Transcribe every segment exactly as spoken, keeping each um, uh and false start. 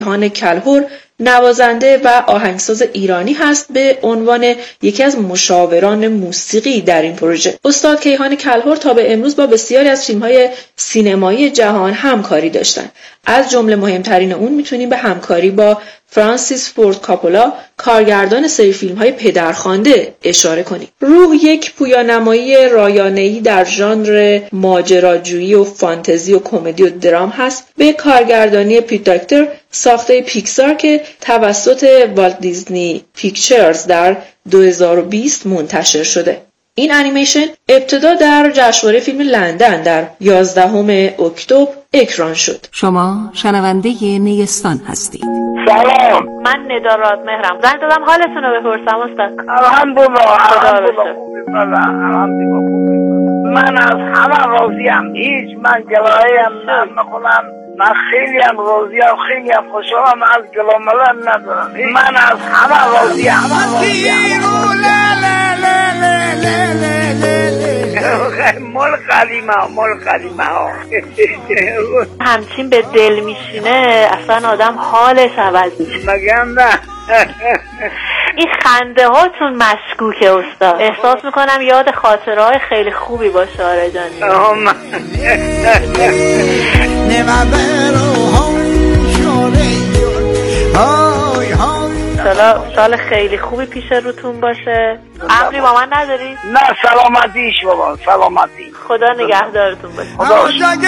کیهان کلهر نوازنده و آهنگساز ایرانی هست به عنوان یکی از مشاوران موسیقی در این پروژه. استاد کیهان کلهر تا به امروز با بسیاری از فیلم‌های سینمایی جهان همکاری داشتن. از جمله مهمترین اون میتونیم به همکاری با فرانسیس فورد کاپولا، کارگردان سری فیلم‌های پدرخوانده اشاره کنیم. روح یک پویانمایی رایانه‌ای در ژانر ماجراجویی و فانتزی و کمدی و درام هست به کارگردانی پیت داکتر، ساخته پیکسار که توسط والت دیزنی پیکچرز در دو هزار و بیست منتشر شده. این انیمیشن ابتدا در جشنواره فیلم لندن در یازدهم اکتبر اکران شد. شما شنونده نیستان هستید. سلام، من ندا رادمهرم. زنگ دادم حالتون رو بپرسم استاد. الحمدلله الحمدلله خوبی الحمدلله خوبی. من از همه راضیم، هیچ من گلایه‌ام نمی‌کنم. من خیلی هم راضیم، خیلی هم خوشحالم، از گلاملم ندارم. من از همه راضیم. مال قدیمه ها مال قدیمه ها همچین به دل میشینه اصلا آدم حالش عوض میشه. مگم نه این خنده هاتون مشکوکه استاد. احساس میکنم یاد خاطره های خیلی خوبی باشه آرجانی. سالا سال خیلی خوبی پیش روتون باشه. امری با من نداری؟ نه سلامتیش بابا، سلامتی. خدا نگهدارتون باشه. خدا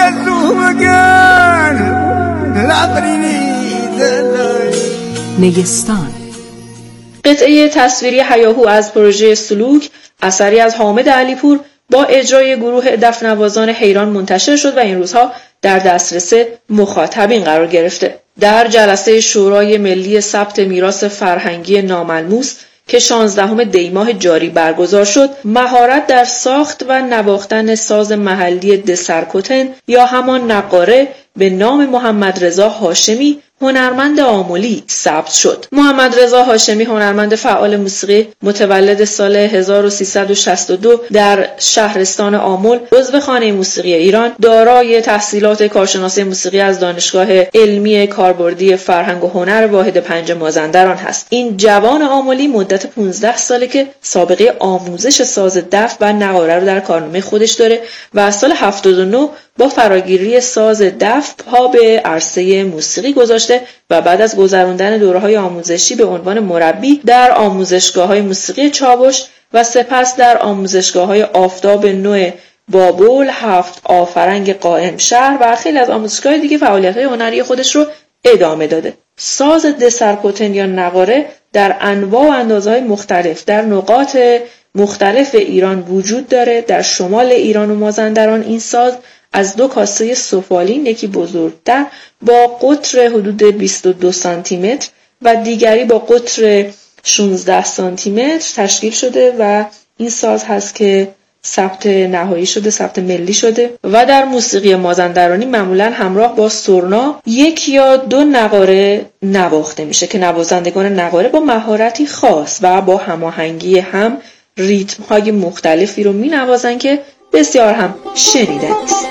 نیستان. قطعه تصویری هیاهو از پروژه سلوک، اثری از حامد علیپور با اجرای گروه دفنوازان حیران منتشر شد و این روزها در دسترس مخاطبین قرار گرفته. در جلسه شورای ملی ثبت میراث فرهنگی ناملموس که شانزدهم دی ماه جاری برگزار شد، مهارت در ساخت و نواختن ساز محلی دسرکوتن یا همان نقاره به نام محمد رضا هاشمی، هنرمند آملی ثبت شد. محمد رضا هاشمی هنرمند فعال موسیقی متولد سال هزار و سیصد و شصت و دو در شهرستان آمل، عضو خانه موسیقی ایران، دارای تحصیلات کارشناسی موسیقی از دانشگاه علمی کاربردی فرهنگ و هنر واحد پنج مازندران هست. این جوان آملی مدت پانزده ساله که سابقه آموزش ساز دف و نقاره رو در کارنامه خودش داره و از سال هفتاد و نه با فراگیری ساز دف پا به عرصه موسیقی گذاشته و بعد از گذراندن دوره‌های آموزشی به عنوان مربی در آموزشگاه‌های موسیقی چاوش و سپس در آموزشگاه‌های آفتاب نو بابل، هفت آفرنگ قائم شهر و خیلی از آموزشگاه‌های دیگه فعالیت‌های هنری خودش رو ادامه داده. ساز دسرکوتن یا نقاره در انواع و اندازه‌های مختلف در نقاط مختلف ایران وجود داره. در شمال ایران و مازندران این ساز از دو کاسه سفالین، یکی بزرگتر با قطر حدود بیست و دو سانتی متر و دیگری با قطر شانزده سانتی متر تشکیل شده و این ساز هست که ثبت نهایی شده، ثبت ملی شده و در موسیقی مازندرانی معمولا همراه با سرنا یک یا دو نقاره نواخته میشه که نوازندگان نقاره با مهارتی خاص و با هماهنگی هم ریتم های مختلفی رو می نوازن که بسیار هم شنیدنی است.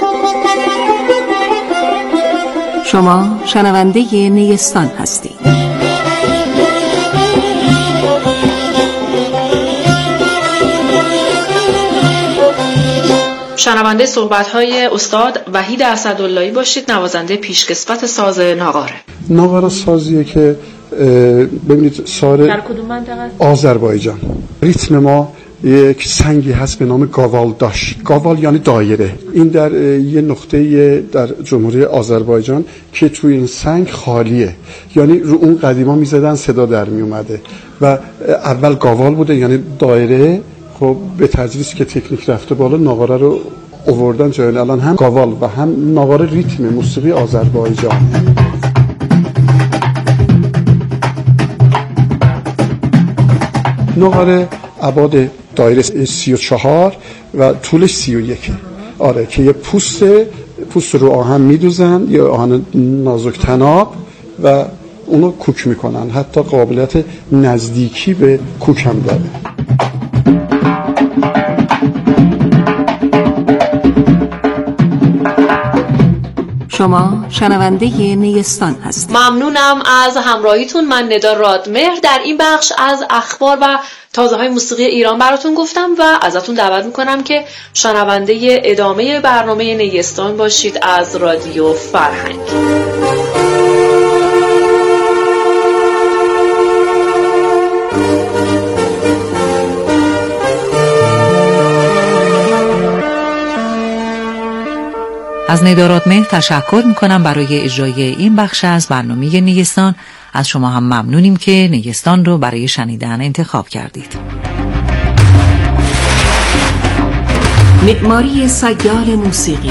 شما شنونده نیستان هستید. شنونده صحبت‌های استاد وحید اسداللهی باشید، نوازنده پیشکسوت ساز ناقاره. ناقاره سازیه که ببینید ساره در کدوم منطقه؟ آذربایجان. ریتم ما یک سنگی هست به نام گاوال داش. گاوال یعنی دایره. این در یه نقطه در جمهوری آذربایجان که توی این سنگ خالیه، یعنی رو اون قدیما میزدن صدا در می اومده و اول گاوال بوده یعنی دایره. خب به تدریج که تکنیک رفته بالا ناقاره رو آوردن جای الان هم گاوال و هم ناقاره ریتم موسیقی آذربایجان. ناقاره ابعاد دایره سی و چهار و طولش سی و یک. آره که یه پوست پوست رو آهن میدوزن، یه آهن نازک تناب و اونو کوک میکنن، حتی قابلیت نزدیکی به کوک هم داره. شما شنونده نیستان هستید. ممنونم از همراهیتون. من ندا رادمهر در این بخش از اخبار و تازه های موسیقی ایران براتون گفتم و ازتون دعوت میکنم که شنونده ادامه برنامه نیستان باشید از رادیو فرهنگ. از ندا رادمهر تشکر میکنم برای اجرای این بخش از برنامه نیستان. از شما هم ممنونیم که نیستان رو برای شنیدن انتخاب کردید. معماری سیال موسیقی،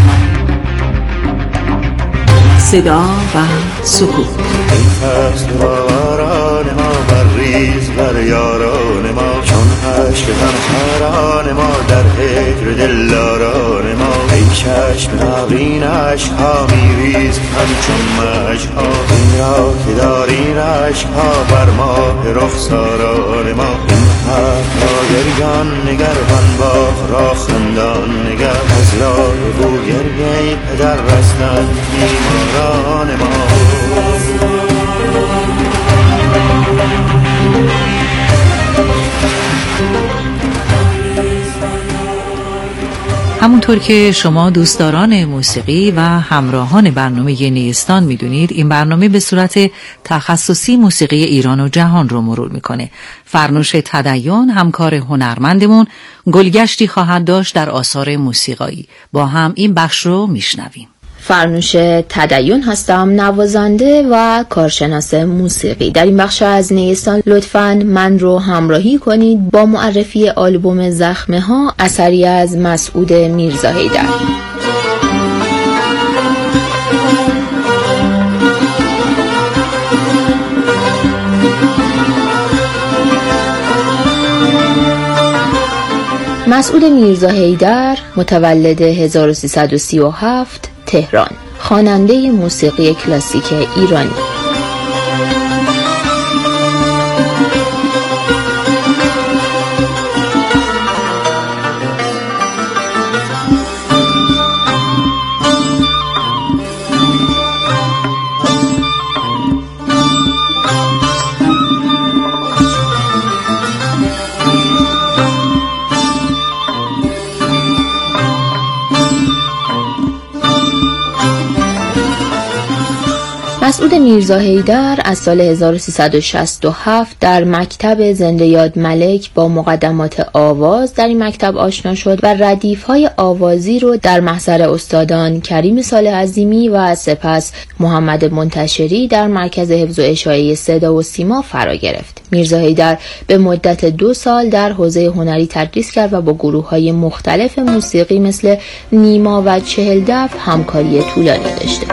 صدا و سکوت. ریز بر یاران ما چون عشق تنهاران ما در هجر دلداران ما ای چشم نبین عشقها میریز همچون مشکها این را که داری عشقها بر ماه رخساران ما این حرف را گریان نگر بنباخ را خندان نگر از راه بو گریه پدر رستن بیماران ما. همونطور که شما دوستداران موسیقی و همراهان برنامه نیستان میدونید، این برنامه به صورت تخصصی موسیقی ایران و جهان رو مرور میکنه. فرنوش تدین همکار هنرمندمون گلگشتی خواهد داشت در آثار موسیقایی. با هم این بخش رو میشنویم. فرنوش تدین هستم، نوازنده و کارشناس موسیقی. در این بخش از نیستان لطفاً من رو همراهی کنید با معرفی آلبوم زخمه ها، اثری از مسعود میرزاحیدر. مسعود میرزاحیدر متولد هزار و سیصد و سی و هفت تهران، خواننده موسیقی کلاسیک ایرانی. مسعود میرزاحیدر از سال هزار و سیصد و شصت و هفت در مکتب زنده یاد ملک با مقدمات آواز در این مکتب آشنا شد و ردیف‌های آوازی رو در محضر استادان کریم صالح عظیمی و سپس محمد منتشری در مرکز حفظ و اشاعه صدا و سیما فرا گرفت. میرزاحیدر به مدت دو سال در حوزه هنری تدریس کرد و با گروه‌های مختلف موسیقی مثل نیما و چهل دف همکاری طولانی داشته.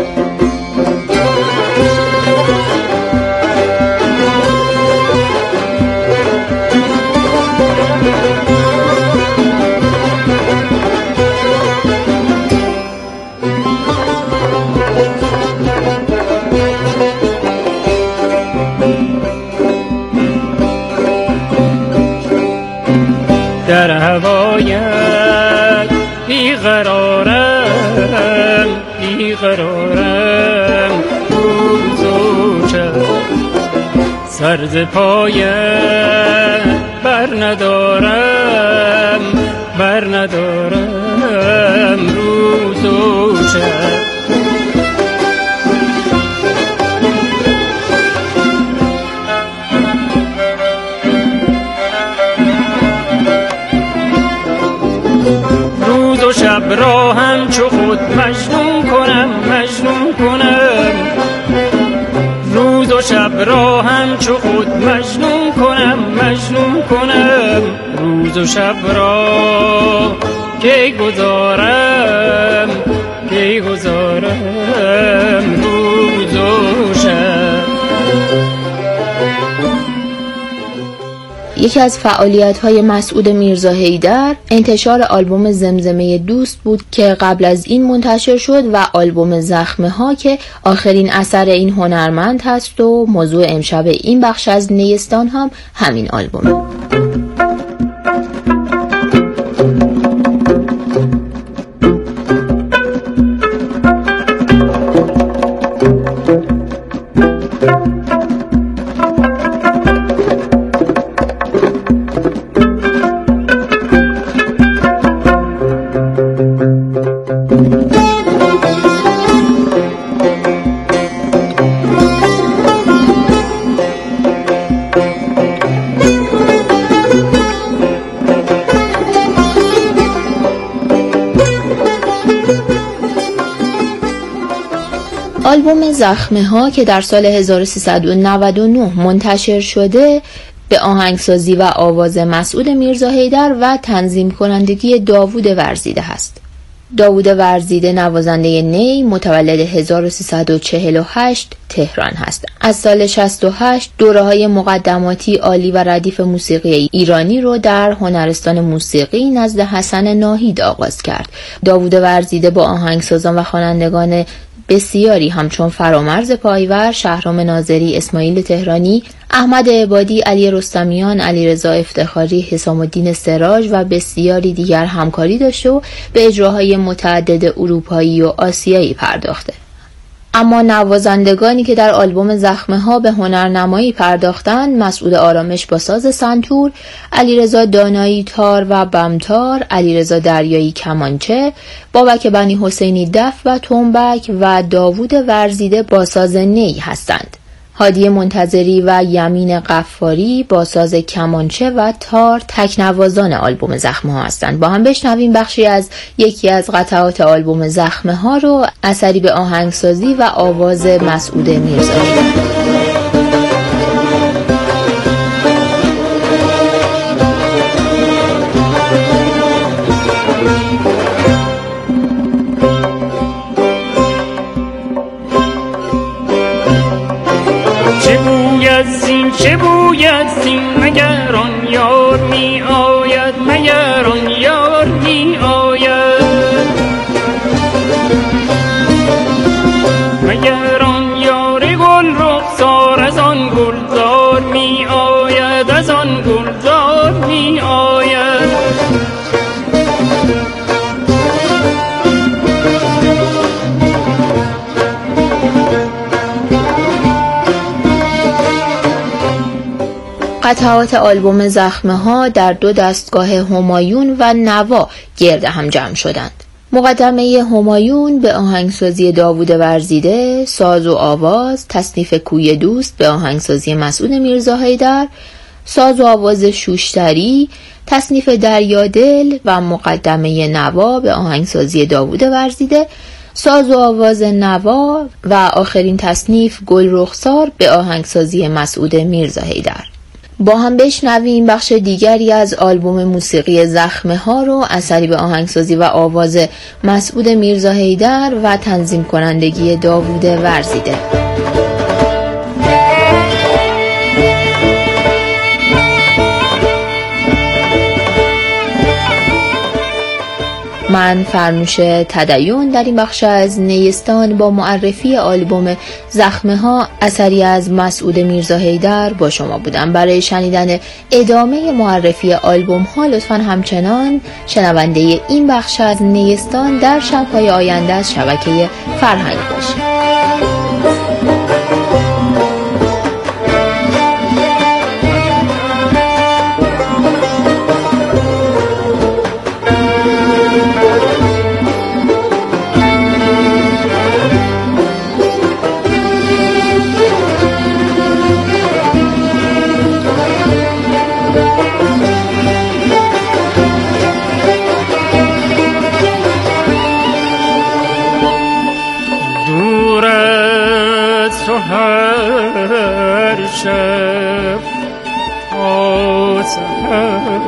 در هوایت بیقرارم بیقرارم روز و شب سر ز پایت بر ندارم بر ندارم روز و شب. شب را همچو خود مجنون کنم مجنون کنم روز و شب را همچو خود مجنون کنم مجنون کنم روز و شب را کی گذارم کی گذارم روز و شب. یکی از فعالیت‌های مسعود میرزاحیدر انتشار آلبوم زمزمه دوست بود که قبل از این منتشر شد و آلبوم زخمه ها که آخرین اثر این هنرمند هست و موضوع امشب این بخش از نیستان هم همین آلبومه. آلبوم زخمه ها که در سال هزار و سیصد و نود و نه منتشر شده به آهنگسازی و آواز مسعود میرزا حیدر و تنظیم کنندگی داوود ورزیده هست. داوود ورزیده نوازنده نی متولد هزار و سیصد و چهل و هشت تهران هست. از سال شصت و هشت دوره‌های مقدماتی عالی و ردیف موسیقی ایرانی رو در هنرستان موسیقی نزد حسن ناهید آغاز کرد. داوود ورزیده با آهنگسازان و خوانندگان بسیاری همچون فرامرز پایور، شهرام ناظری، اسماعیل تهرانی، احمد عبادی، علی رستمیان، علیرضا افتخاری، حسام الدین سراج و بسیاری دیگر همکاری داشته و به اجراهای متعدد اروپایی و آسیایی پرداخته. اما نوازندگانی که در آلبوم زخمه ها به هنرنمایی پرداختند مسعود آرامش با ساز سنتور، علیرضا دانایی تار و بمتار، علیرضا دریایی کمانچه، بابک بنی حسینی دف و تنبک و داوود ورزیده با ساز نی هستند. هادی منتظری و یمین غفاری با ساز کمانچه و تار تکنوازان آلبوم زخمه ها هستند. با هم بشنویم بخشی از یکی از قطعات آلبوم زخمه ها رو، اثری به آهنگسازی و آواز مسعود میرزا حیدر. چه بوید زین مگر آن یار می آید، مگر آن یار می آید، مگر آن یار گل رخسار از آن گلزار می آید، از آن گلزار می آید. قطعات آلبوم زخمه ها در دو دستگاه همایون و نوا گرد هم جمع شدند. مقدمه همایون به آهنگسازی داوود ورزیده، ساز و آواز تصنیف کوی دوست به آهنگسازی مسعود میرزا حیدر، ساز و آواز شوشتری تصنیف دریادل و مقدمه نوا به آهنگسازی داوود ورزیده، ساز و آواز نوا و آخرین تصنیف گل رخسار به آهنگسازی مسعود میرزا حیدر. با هم بشنویم بخش دیگری از آلبوم موسیقی زخمه ها رو، اثری به آهنگسازی و آواز مسعود میرزا حیدر و تنظیم کنندگی داوود ورزیده. من فرنوش تدیون در این بخش از نیستان با معرفی آلبوم زخمه ها، اثری از مسعود میرزا حیدر با شما بودم. برای شنیدن ادامه معرفی آلبوم ها لطفاً همچنان شنونده این بخش از نیستان در شب‌های آینده از شبکه فرهنگ باشید. هر شب تا سحر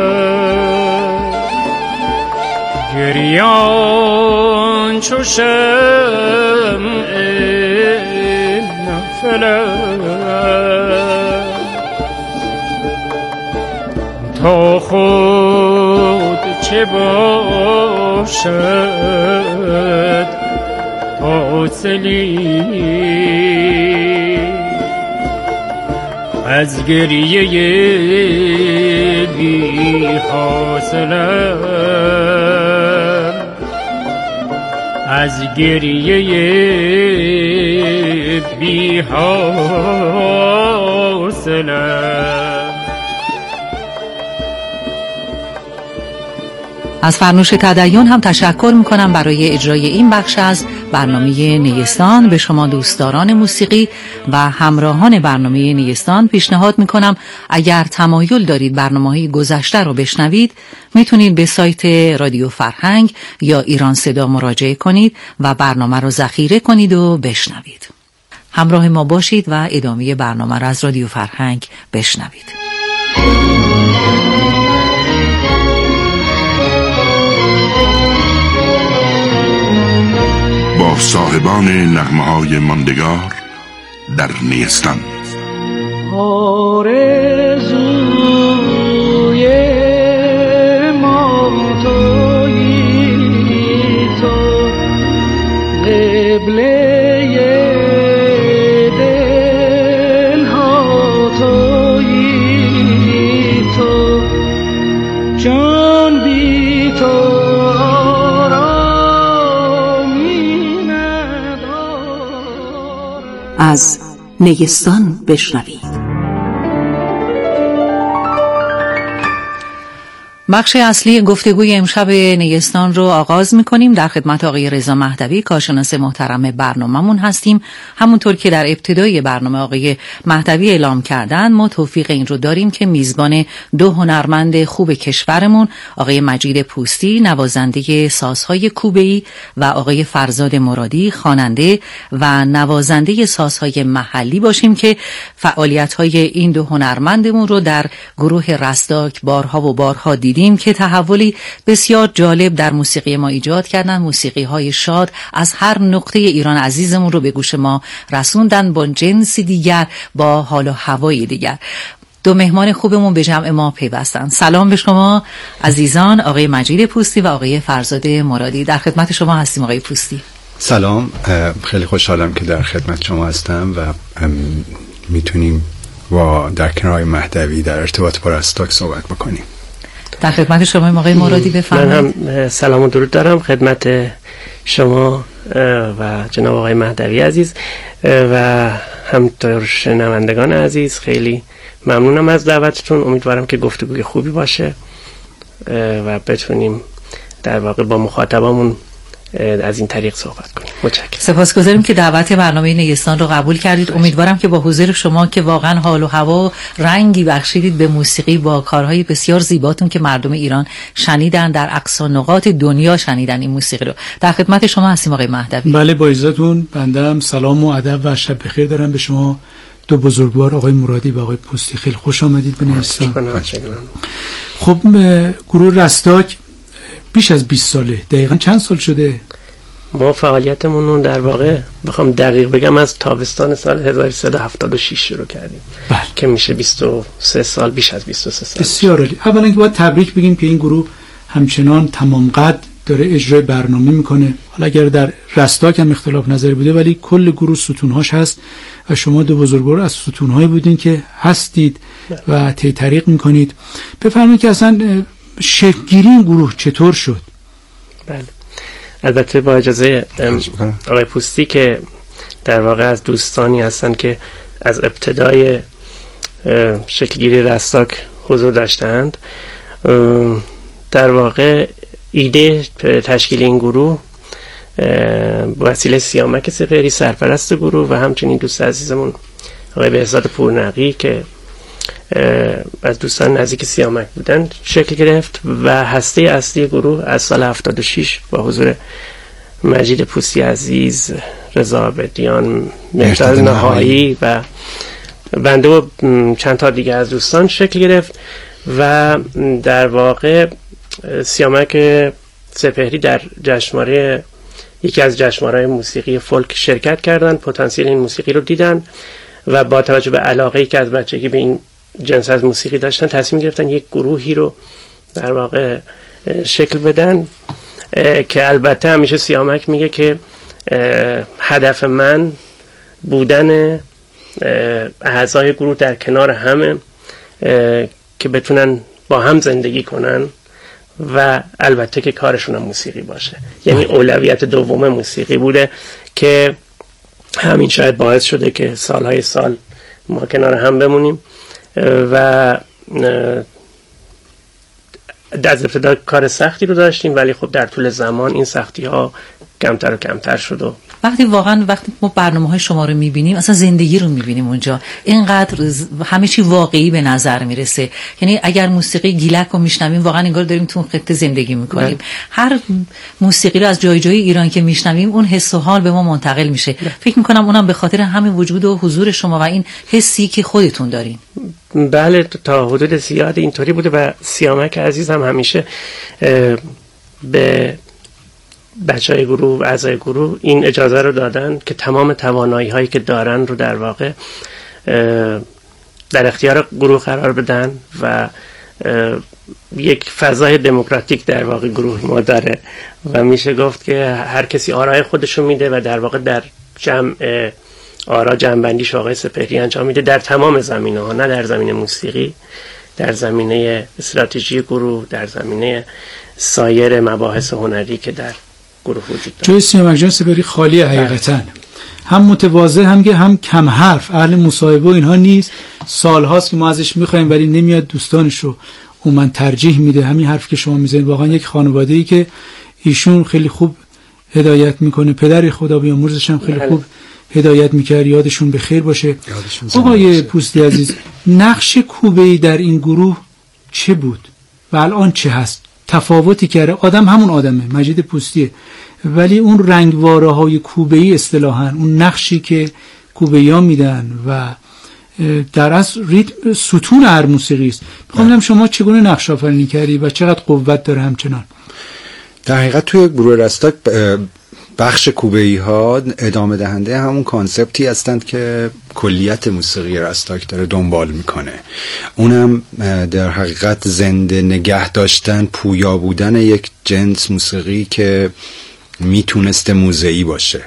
گریان چو شمع نفلک تا خود چه باشد حاصلی از گریه بی حاصلم، از گریه بی حاصلم. از فرنوش تدین هم تشکر میکنم برای اجرای این بخش از برنامه نیستان. به شما دوستداران موسیقی و همراهان برنامه نیستان پیشنهاد میکنم اگر تمایل دارید برنامه‌های گذشته رو بشنوید میتونید به سایت رادیو فرهنگ یا ایران صدا مراجعه کنید و برنامه رو ذخیره کنید و بشنوید. همراه ما باشید و ادامه برنامه را از رادیو فرهنگ بشنوید. با صاحبان نغمه‌های ماندگار در نیستان. آرزوی ما تویی تو، قبله دل ها تویی تو، جان بی تو از نیستان بشنوید. بخش اصلی گفتگوی امشب نیستان رو آغاز می‌کنیم. در خدمت آقای رضا مهدوی کارشناس محترم برنامه‌مون هستیم. همونطور که در ابتدای برنامه آقای مهدوی اعلام کردن، ما توفیق این رو داریم که میزبان دو هنرمند خوب کشورمون، آقای مجید پوستی نوازنده سازهای کوبه‌ای و آقای فرزاد مرادی خواننده و نوازنده سازهای محلی باشیم که فعالیت‌های این دو هنرمندمون رو در گروه رستاک بارها و بارها دیدیم که تحولی بسیار جالب در موسیقی ما ایجاد کردن. موسیقی های شاد از هر نقطه ایران عزیزمون رو به گوش ما رسوندن با جنسی دیگر، با حال و هوای دیگر. دو مهمان خوبمون به جمع ما پیوستن. سلام به شما عزیزان، آقای مجید پوستی و آقای فرزاد مرادی. در خدمت شما هستیم آقای پوستی. سلام، خیلی خوشحالم که در خدمت شما هستم و میتونیم با در کنار مهدوی در ارتباط با رستاک صحبت بکنیم. در خدمت شما آقای مرادی بفرمایید. من هم سلام و درود دارم خدمت شما و جناب آقای مهدوی عزیز و همطور شنوندگان عزیز. خیلی ممنونم از دعوتتون. امیدوارم که گفتگوی خوبی باشه و بتونیم در واقع با مخاطبامون از این طریق صحبت کنیم. متشکرم. سپاسگزاریم که دعوت برنامه نیستان رو قبول کردید. امیدوارم که با حضور شما که واقعا حال و هوا رنگی بخشیدید به موسیقی با کارهای بسیار زیباتون که مردم ایران شنیدن، در اقصا نقاط دنیا شنیدن این موسیقی رو. در خدمت شما هستیم آقای مهدوی. بله، با اجازهتون بنده هم سلام و ادب و شب بخیر دارم به شما دو بزرگوار آقای مرادی و آقای پوستی. خیلی خوش آمدید به نیستان. خب گروه رستاک بیش از بیست ساله، دقیقاً چند سال شده؟ ما فعالیتمون در واقع بخوام دقیق بگم از تابستان سال هزار و سیصد و هفتاد و شش شروع کردیم. بله. که میشه بیست و سه سال، بیش از بیست و سه سال. بسیار عالی. اولا که باید تبریک بگیم که این گروه همچنان تمام قد داره اجرای برنامه میکنه. حالا اگر در رستاک هم اختلاف نظری بوده ولی کل گروه ستونهاش هست و شما دو بزرگوار از ستونهایی بودین که هستید و طی طریق میکنید. بفرمایید که اصلا شکل‌گیری این گروه چطور شد؟ بله، البته با اجازه آقای پوستی که در واقع از دوستانی هستن که از ابتدای شکل‌گیری رستاک حضور داشتند، در واقع ایده تشکیل این گروه وسیله سیامک سپهری سرپرست گروه و همچنین دوست عزیزمون آقای بهزاد پورنقی که از دوستان نزدیک سیامک بودن شکل گرفت و هسته اصلی گروه از سال هفتاد و شش با حضور مجید پوستی عزیز، رضا بدیان، مهداد نهایی و بنده و چند تا دیگه از دوستان شکل گرفت و در واقع سیامک سپهری در جشنواره یکی از جشنواره‌های موسیقی فولک شرکت کردند، پتانسیل این موسیقی رو دیدن و با توجه به علاقه‌ای که از بچگی به این جنس از موسیقی داشتن تصمیم گرفتن یک گروهی رو در واقع شکل بدن که البته همیشه سیامک میگه که هدف من بودن اعضای گروه در کنار همه که بتونن با هم زندگی کنن و البته که کارشون هم موسیقی باشه. یعنی اولویت دوم موسیقی بوده که همین شاید باعث شده که سالهای سال ما کنار هم بمونیم و از ابتدا کار سختی رو داشتیم، ولی خب در طول زمان این سختی ها کمتر و کمتر شد و وقتی واقعا وقتی ما برنامه‌های شما رو می‌بینیم اصلا زندگی رو می‌بینیم اونجا، اینقدر همه چی واقعی به نظر میرسه. یعنی اگر موسیقی گیلک رو میشنویم واقعا انگار داریم تو اون خطه زندگی می‌کنیم. هر موسیقی رو از جای جای ایران که میشنویم اون حس و حال به ما منتقل میشه. ده. فکر می‌کنم اونم به خاطر همین وجود و حضور شما و این حسی که خودتون دارین. بله تا حدود زیاد اینطوری بوده و سیامک عزیزم همیشه به بچهای گروه و اعضای گروه این اجازه رو دادن که تمام توانایی هایی که دارن رو در واقع در اختیار گروه قرار بدن و یک فضای دموکراتیک در واقع گروه ما داره و میشه گفت که هر کسی آرای خودشو میده و در واقع در جمع آرا جمع‌بندیش آقای سپهری انجام میده در تمام زمینه ها، نه در زمینه موسیقی، در زمینه استراتژی گروه، در زمینه سایر مباحث هنری که در گروه وجود داره. جای سیامک جان سپهری خالی حقیقتاً هم متواضع هم که هم کم حرف، اهل مصاحبه و اینها نیست. سالهاست که ما ازش میخوایم ولی نمیاد دوستانش رو اون من ترجیح میده. همین حرف که شما میزنید واقعا یک خانواده‌ای که ایشون خیلی خوب هدایت میکنه، پدر خدا بیامرزش هم خیلی خوب هدایت میکرد، یادشون به خیر باشه. آقای پوستی عزیز، نقش کوبه‌ای در این گروه چه بود و الان چه هست؟ تفاوتی کرده؟ آدم همون آدمه، مجید پوستیه، ولی اون رنگواره های کوبه‌ای اصطلاحاً اون نقشی که کوبه‌ای‌ها میدن و در اصل ریتم ستون هر موسیقی است. میخوام ببینم شما چگونه نقش آفرینی کردی و چقدر قوت داره همچنان؟ در حقیقت توی گروه رستاک بخش کوبه‌ای ها ادامه دهنده همون کانسپتی هستند که کلیت موسیقی رستاک داره دنبال میکنه. اونم در حقیقت زنده نگه داشتن، پویا بودن یک جنس موسیقی که میتونسته موزه‌ای باشه.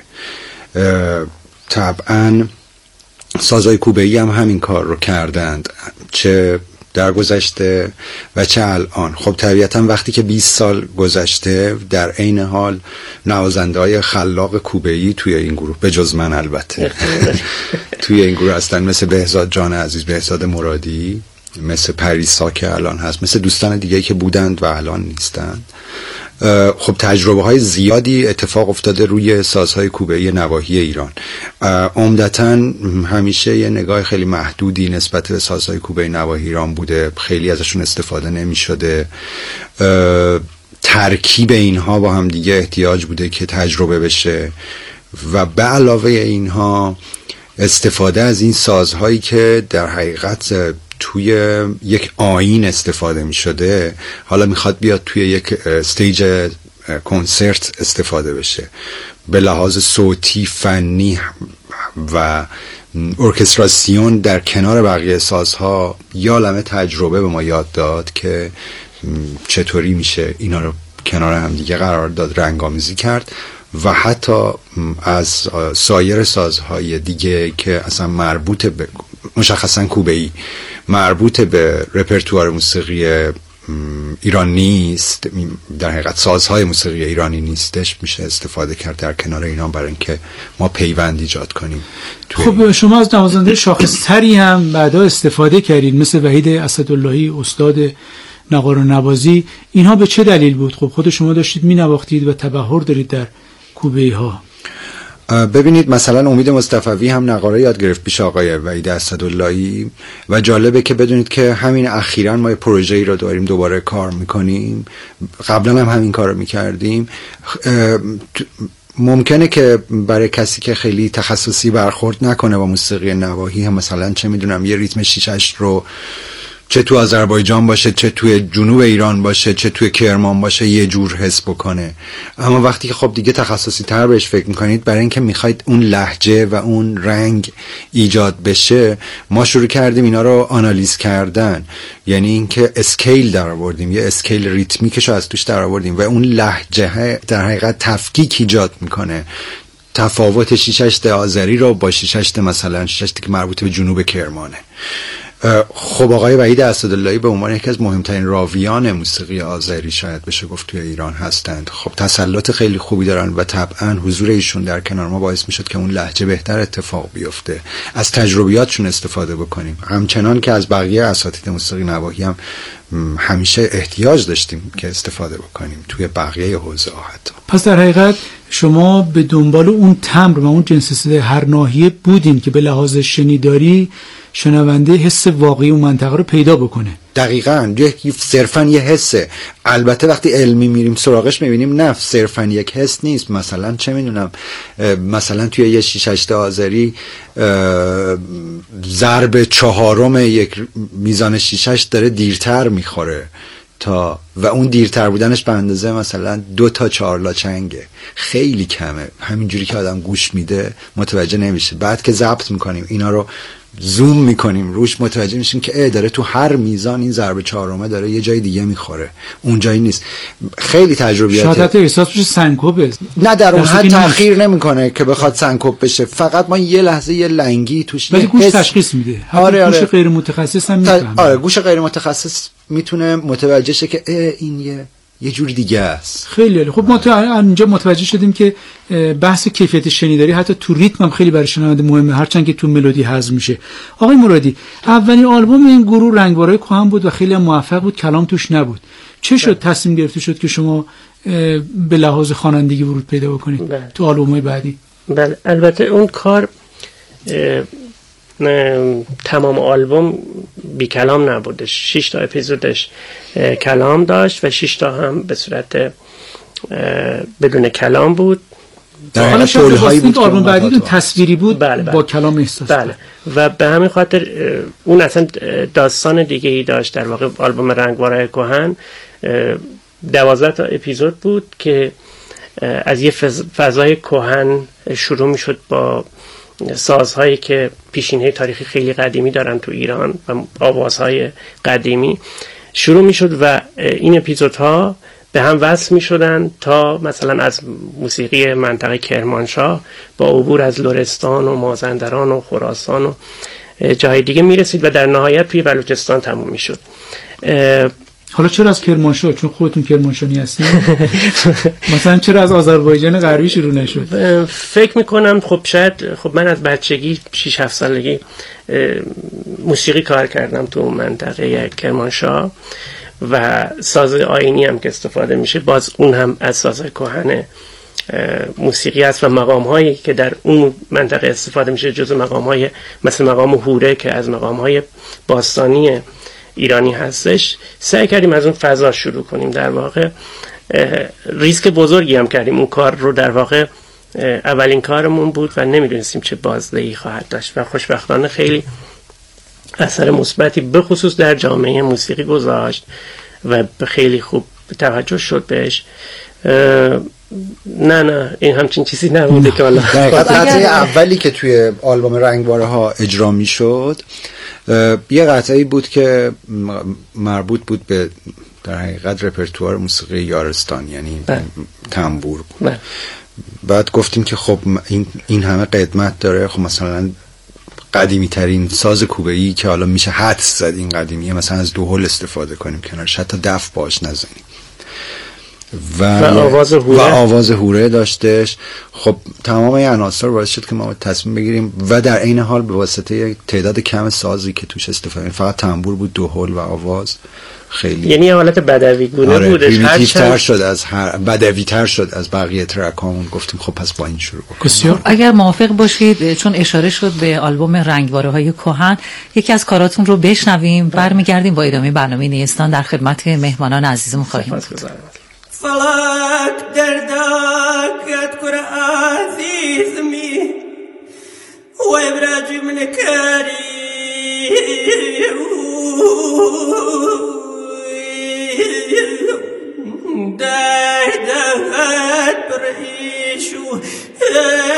طبعا سازهای کوبه‌ای هم همین کار رو کردند، چه در گذشته و چه الان. خب طبیعتا وقتی که بیست سال گذشته در عین حال نوازنده‌های خلاق کوبه‌ای توی این گروه به جز من البته توی این گروه هستن، مثل بهزاد جان عزیز، بهزاد مرادی، مثل پریسا که الان هست، مثل دوستان دیگه که بودند و الان نیستند. خب تجربه های زیادی اتفاق افتاده روی سازهای کوبه‌ای نواحی ایران. عمدتاً همیشه یه نگاه خیلی محدودی نسبت به سازهای کوبه‌ای نواحی ایران بوده، خیلی ازشون استفاده نمی شده. ترکیب اینها با هم دیگه احتیاج بوده که تجربه بشه و به علاوه اینها استفاده از این سازهایی که در حقیقت توی یک آیین استفاده می شده حالا میخواد بیاد توی یک استیج کنسرت استفاده بشه. به لحاظ صوتی، فنی و ارکستراسیون در کنار بقیه سازها یا عالمه تجربه به ما یاد داد که چطوری میشه اینا رو کنار هم دیگه قرار داد، رنگامیزی کرد و حتی از سایر سازهای دیگه که اصلا مربوط به مشخصا کوبه‌ای مربوط به رپرتوار موسیقی ایران نیست، در حقیقت سازهای موسیقی ایرانی نیستش، میشه استفاده کرد در کنار اینا برای اینکه ما پیوند ایجاد کنیم. خب شما از نوازنده شاخص‌تری هم بعدا استفاده کردید مثل وحید اسداللهی، استاد نقار و نوازی. اینها به چه دلیل بود؟ خب خود شما داشتید می‌نواختید و تبحر دارید در کوبه‌ای ها. ببینید مثلا امید مصطفوی هم نقاره یاد گرفت پیش آقای وحید اسداللهی و جالبه که بدونید که همین اخیراً ما پروژه‌ای رو داریم دوباره کار میکنیم، قبلا هم همین کار رو میکردیم. ممکنه که برای کسی که خیلی تخصصی برخورد نکنه با موسیقی نواحی هم مثلا چه میدونم یه ریتم شیش هشت رو چه تو آذربایجان باشه، چه توی جنوب ایران باشه، چه توی کرمان باشه یه جور حس بکنه. اما وقتی که خب دیگه تخصصی تر بهش فکر میکنید، برای اینکه میخواید اون لهجه و اون رنگ ایجاد بشه، ما شروع کردیم اینا رو آنالیز کردن. یعنی اینکه اسکیل در آوردیم، یه اسکیل ریتمیکش رو از توش در آوردیم و اون لهجه در حقیقت تفکیک ایجاد میکنه. تفاوت شیش هشت آذری رو با شیش هشت مثلا شیش هشت که مربوط به جنوب کرمانه خب آقای وحید اسداللهی به عنوان یکی از مهمترین راویان موسیقی آذری شاید بشه گفت توی ایران هستند. خب تسلط خیلی خوبی دارن و طبعا حضور ایشون در کنار ما باعث میشد که اون لهجه بهتر اتفاق بیفته، از تجربیاتشون استفاده بکنیم، همچنان که از بقیه اساتید موسیقی نواحی هم همیشه احتیاج داشتیم که استفاده بکنیم توی بقیه حوزه ها حتی. پس در حقیقت شما به دنبال اون تمبر و اون جنس صدای هر ناحیه بودین که به لحاظ شنیداری شنونده حس واقعی اون منطقه رو پیدا بکنه. دقیقاً، یک صرفاً یه حسه. البته وقتی علمی میریم سراغش میبینیم نه، صرفاً یک حس نیست. مثلا چه میدونم، مثلا توی یه شیش هشت آذری ضرب چهارم یک میزان شیشش داره دیرتر میخوره تا و اون دیرتر بودنش به اندازه مثلا دو تا چهار لاچنگه، خیلی کمه. همینجوری که آدم گوش میده متوجه نمیشه. بعد که ضبط میکنیم اینا رو زوم میکنیم روش متوجه میشیم که اه داره تو هر میزان این ضرب چهارمه داره یه جای دیگه میخوره، اون جایی نیست. خیلی تجربیاته. شاید حتی احساس بشه سنکوپه. نه در اون حد تأخیر نمیکنه که بخواد سنکوپ بشه، فقط ما یه لحظه یه لنگی توش، ولی گوش تشخیص میده. آره آره. گوش غیر متخصص هم میفهمه. آره گوش غیر متخصص میتونه متوجه شه که این یه یه جوری دیگه است. خیلی عالی. خب ما تو اینجا متوجه شدیم که بحث کیفیت شنیداری حتی تو ریتم هم خیلی برای شنونده مهمه، هرچند که تو ملودی هضم میشه. آقای مرادی، اولین آلبوم این گروه رنگوارای کهن بود و خیلی موفق بود، کلام توش نبود. چه شد تصمیم گرفته شد که شما به لحاظ خوانندگی ورود پیدا بکنید بله. تو آلبوم‌های بعدی؟ بله البته اون کار تمام آلبوم بی کلام نبودش، شش تا اپیزودش کلام داشت و شش تا هم به صورت بدون کلام بود. در حالا طول‌هایی بود. آلبوم بعدی تصویری بود بله بله. با کلام احساس بله. و به همین خاطر اون اصلا داستان دیگه ای داشت. در واقع آلبوم رنگوارای کهن دوازده تا اپیزود بود که از یه فضای کهن شروع میشد با سازهایی که پیشینه تاریخی خیلی قدیمی دارن تو ایران و آوازهای قدیمی شروع میشد و این اپیزودها به هم وصل میشدن تا مثلا از موسیقی منطقه کرمانشاه با عبور از لرستان و مازندران و خراسان و جای دیگه میرسید و در نهایت توی بلوچستان تموم میشد. حالا چرا از کرمانشاه؟ چون خودتون کرمانشاهی هستین؟ مثلا چرا از آذربایجان غربی شروع نشد؟ فکر میکنم خب شاید خب من از بچگی شش هفت سالگی موسیقی کار کردم تو منطقه کرمانشاه و ساز آیینی هم که استفاده میشه باز اون هم از ساز کهن موسیقی است و مقام هایی که در اون منطقه استفاده میشه جزو مقام های مثل مقام هوره که از مقام های باستانی ایرانی هستش. سعی کردیم از اون فضا شروع کنیم. در واقع ریسک بزرگی هم کردیم. اون کار رو در واقع اولین کارمون بود و نمیدونستیم چه بازدهی خواهد داشت و خوشبختانه خیلی اثر مثبتی به خصوص در جامعه موسیقی گذاشت و خیلی خوب توجه شد بهش. نه نه این همچین چیزی نبوده که والا قطعه اولی که توی آلبوم رنگواره ها اجرا می شد یه قطعه بود که مربوط بود به در حقیقت رپرتوار موسیقی یارستان، یعنی تنبور بود. بعد گفتیم که خب این این همه قدمت داره، خب مثلا قدیمی ترین ساز کوبه‌ای که حالا میشه حدس زد این قدیمیه مثلا از دوحل استفاده کنیم کنارش، حتی دف باش نزنیم و, و آواز هوره و آواز هوره داشتش. خب تمام این عناصر باعث شد که ما تصمیم بگیریم و در عین حال به واسطه تعداد کم سازی که توش استفاده فقط تنبور بود، دوحل و آواز خیلی یعنی حالت بدوی گونه آره بودش، هر چند شد از هر بدوی تر شد از بقیه ترکامون. گفتیم خب پس با این شروع کنیم. اگر موافق باشید چون اشاره شد به آلبوم رنگواره های کهن یکی از کاراتون رو بشنویم، برمیگردیم با ادامه برنامه نیستان در خدمت مهمانان عزیزمون خواهیم بود. فلك دردك اذكر عزيزمي وابراج من كاري دهدهت بريشو